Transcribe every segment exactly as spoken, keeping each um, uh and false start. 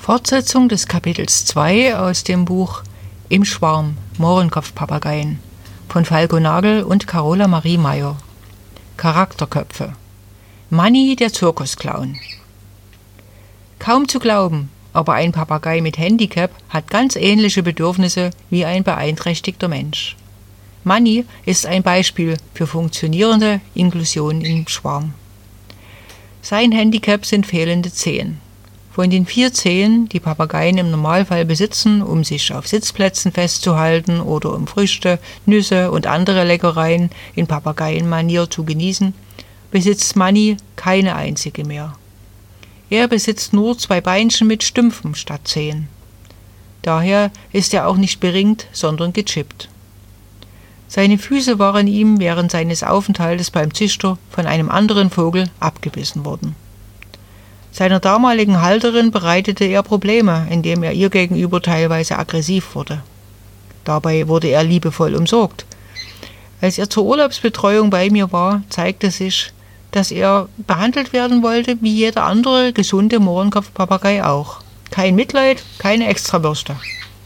Fortsetzung des Kapitels zwei aus dem Buch Im Schwarm, Mohrenkopfpapageien von Falco Nagel und Carola Marie Meyer. Charakterköpfe. Manni, der Zirkusclown. Kaum zu glauben, aber ein Papagei mit Handicap hat ganz ähnliche Bedürfnisse wie ein beeinträchtigter Mensch. Manni ist ein Beispiel für funktionierende Inklusion im Schwarm. Sein Handicap sind fehlende Zehen. Von den vier Zehen, die Papageien im Normalfall besitzen, um sich auf Sitzplätzen festzuhalten oder um Früchte, Nüsse und andere Leckereien in Papageienmanier zu genießen, besitzt Manni keine einzige mehr. Er besitzt nur zwei Beinchen mit Stümpfen statt Zehen. Daher ist er auch nicht beringt, sondern gechippt. Seine Füße waren ihm während seines Aufenthaltes beim Züchter von einem anderen Vogel abgebissen worden. Seiner damaligen Halterin bereitete er Probleme, indem er ihr gegenüber teilweise aggressiv wurde. Dabei wurde er liebevoll umsorgt. Als er zur Urlaubsbetreuung bei mir war, zeigte sich, dass er behandelt werden wollte wie jeder andere gesunde Mohrenkopfpapagei auch. Kein Mitleid, keine Extrawürste.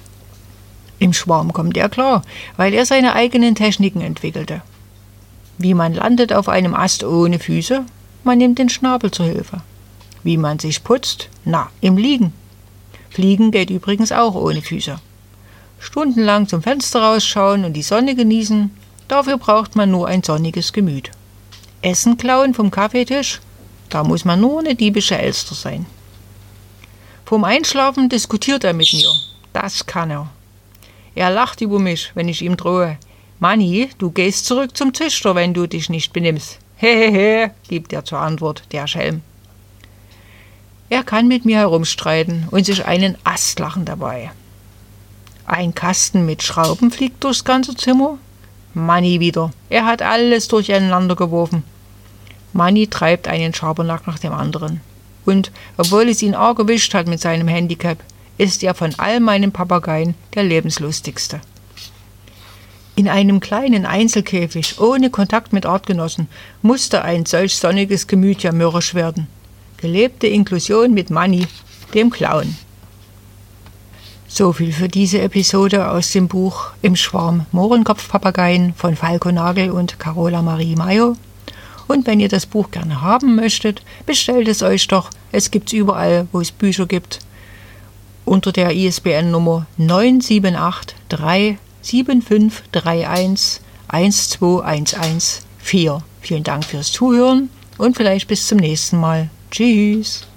Im Schwarm kommt er klar, weil er seine eigenen Techniken entwickelte. Wie man landet auf einem Ast ohne Füße? Man nimmt den Schnabel zur Hilfe. Wie man sich putzt? Na, im Liegen. Fliegen geht übrigens auch ohne Füße. Stundenlang zum Fenster rausschauen und die Sonne genießen, dafür braucht man nur ein sonniges Gemüt. Essen klauen vom Kaffeetisch? Da muss man nur eine diebische Elster sein. Vorm Einschlafen diskutiert er mit mir. Das kann er. Er lacht über mich, wenn ich ihm drohe. Manni, du gehst zurück zum Züchter, wenn du dich nicht benimmst. Hehehe, gibt er zur Antwort, der Schelm. Er kann mit mir herumstreiten und sich einen Ast lachen dabei. Ein Kasten mit Schrauben fliegt durchs ganze Zimmer. Manni wieder. Er hat alles durcheinander geworfen. Manni treibt einen Schabernack nach dem anderen. Und, obwohl es ihn arg erwischt hat mit seinem Handicap, ist er von all meinen Papageien der lebenslustigste. In einem kleinen Einzelkäfig, ohne Kontakt mit Artgenossen, musste ein solch sonniges Gemüt ja mürrisch werden. Gelebte Inklusion mit Manni, dem Clown. So viel für diese Episode aus dem Buch Im Schwarm, Mohrenkopfpapageien von Falco Nagel und Carola Marie Meyer. Und wenn ihr das Buch gerne haben möchtet, bestellt es euch doch. Es gibt's überall, wo es Bücher gibt. Unter der I S B N-Nummer neun sieben acht drei sieben fünf drei eins eins zwei eins eins vier. Vielen Dank fürs Zuhören und vielleicht bis zum nächsten Mal. Tschüss.